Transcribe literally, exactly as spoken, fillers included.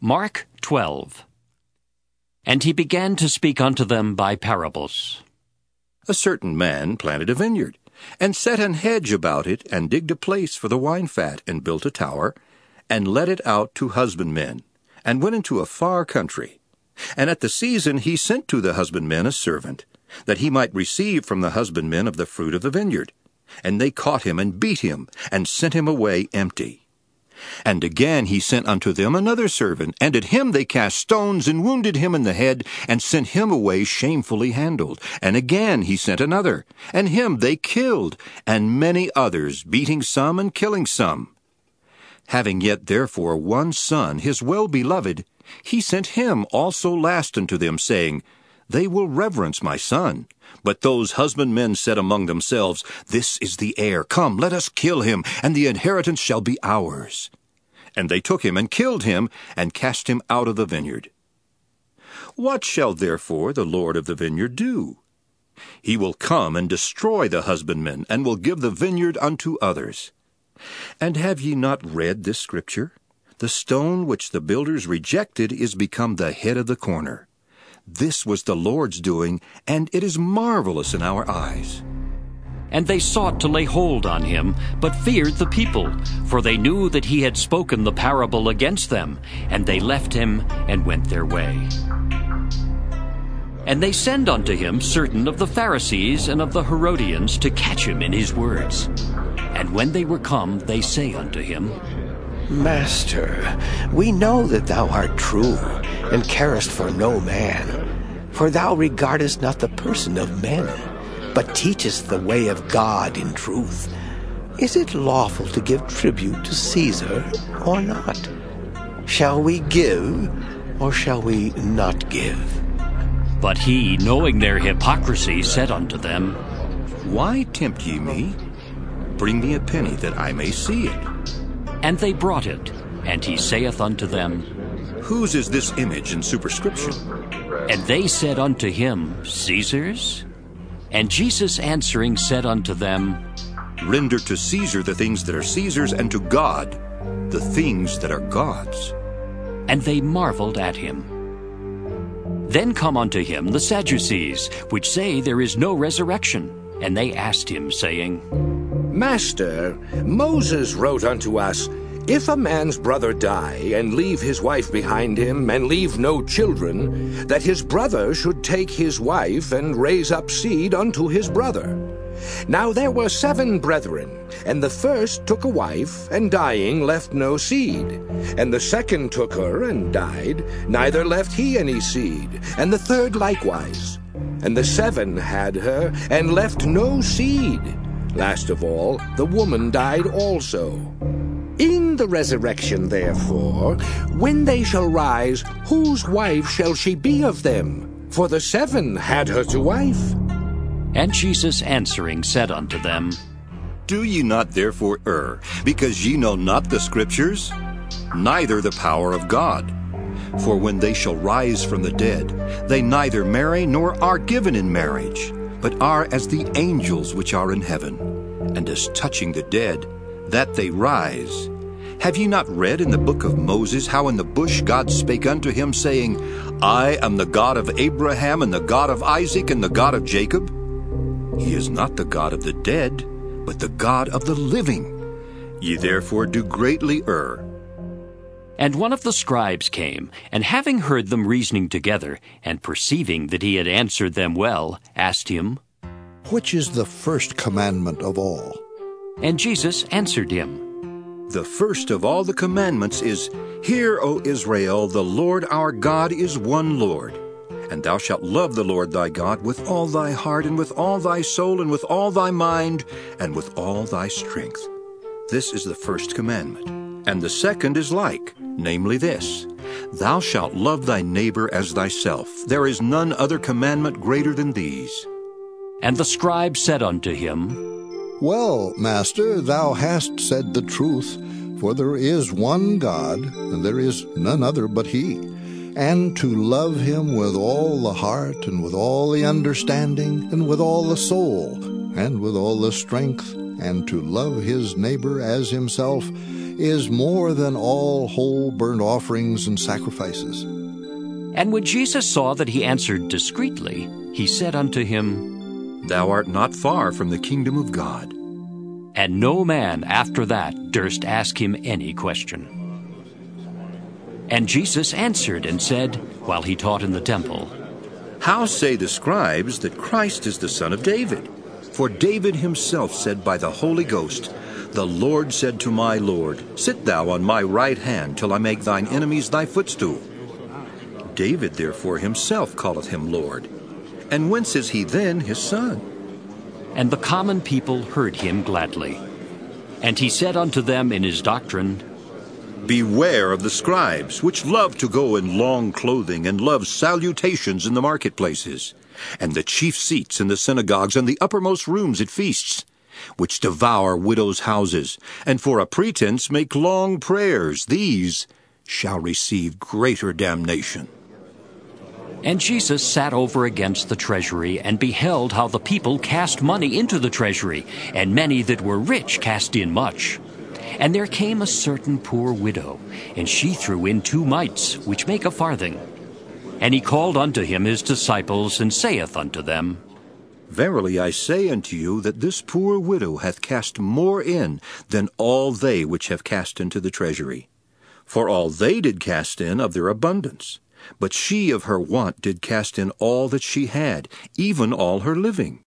Mark twelve. And he began to speak unto them by parables. A certain man planted a vineyard, and set an hedge about it, and digged a place for the wine fat, and built a tower, and let it out to husbandmen, and went into a far country. And at the season he sent to the husbandmen a servant, that he might receive from the husbandmen of the fruit of the vineyard. And they caught him, and beat him, and sent him away empty. And again he sent unto them another servant, and at him they cast stones, and wounded him in the head, and sent him away shamefully handled. And again he sent another, and him they killed, and many others, beating some and killing some. Having yet therefore one son, his well-beloved, he sent him also last unto them, saying, They will reverence my son. But those husbandmen said among themselves, This is the heir. Come, let us kill him, and the inheritance shall be ours. And they took him, and killed him, and cast him out of the vineyard. What shall therefore the Lord of the vineyard do? He will come and destroy the husbandmen, and will give the vineyard unto others. And have ye not read this scripture? The stone which the builders rejected is become the head of the corner. This was the Lord's doing, and it is marvelous in our eyes. And they sought to lay hold on him, but feared the people, for they knew that he had spoken the parable against them. And they left him, and went their way. And they send unto him certain of the Pharisees and of the Herodians to catch him in his words. And when they were come, they say unto him, Master, we know that thou art true, and carest for no man. For thou regardest not the person of men, but teachest the way of God in truth. Is it lawful to give tribute to Caesar, or not? Shall we give, or shall we not give? But he, knowing their hypocrisy, said unto them, Why tempt ye me? Bring me a penny, that I may see it. And they brought it. And he saith unto them, Whose is this image and superscription? And they said unto him, Caesar's. And Jesus answering said unto them, Render to Caesar the things that are Caesar's, and to God the things that are God's. And they marveled at him. Then come unto him the Sadducees, which say there is no resurrection. And they asked him, saying, Master, Moses wrote unto us, If a man's brother die, and leave his wife behind him, and leave no children, that his brother should take his wife, and raise up seed unto his brother. Now there were seven brethren, and the first took a wife, and dying left no seed. And the second took her, and died, neither left he any seed. And the third likewise. And the seven had her, and left no seed. Last of all, the woman died also. In the resurrection, therefore, when they shall rise, whose wife shall she be of them? For the seven had her to wife. And Jesus answering said unto them, Do ye not therefore err, because ye know not the Scriptures, neither the power of God? For when they shall rise from the dead, they neither marry nor are given in marriage, but are as the angels which are in heaven. And as touching the dead, that they rise. Have ye not read in the book of Moses how in the bush God spake unto him, saying, I am the God of Abraham, and the God of Isaac, and the God of Jacob? He is not the God of the dead, but the God of the living. Ye therefore do greatly err. And one of the scribes came, and having heard them reasoning together, and perceiving that he had answered them well, asked him, Which is the first commandment of all? And Jesus answered him, The first of all the commandments is, Hear, O Israel, the Lord our God is one Lord. And thou shalt love the Lord thy God with all thy heart, and with all thy soul, and with all thy mind, and with all thy strength. This is the first commandment. And the second is like, namely this, Thou shalt love thy neighbor as thyself. There is none other commandment greater than these. And the scribe said unto him, Well, Master, thou hast said the truth, for there is one God, and there is none other but he. And to love him with all the heart, and with all the understanding, and with all the soul, and with all the strength, and to love his neighbor as himself, is more than all whole burnt offerings and sacrifices. And when Jesus saw that he answered discreetly, he said unto him, Thou art not far from the kingdom of God. And no man after that durst ask him any question. And Jesus answered and said, while he taught in the temple, How say the scribes that Christ is the son of David? For David himself said by the Holy Ghost, The Lord said to my Lord, Sit thou on my right hand, till I make thine enemies thy footstool. David therefore himself calleth him Lord. And whence is he then his son? And the common people heard him gladly. And he said unto them in his doctrine, Beware of the scribes, which love to go in long clothing, and love salutations in the marketplaces, and the chief seats in the synagogues, and the uppermost rooms at feasts, which devour widows' houses, and for a pretense make long prayers. These shall receive greater damnation. And Jesus sat over against the treasury, and beheld how the people cast money into the treasury, and many that were rich cast in much. And there came a certain poor widow, and she threw in two mites, which make a farthing. And he called unto him his disciples, and saith unto them, Verily I say unto you, that this poor widow hath cast more in than all they which have cast into the treasury. For all they did cast in of their abundance, but she of her want did cast in all that she had, even all her living.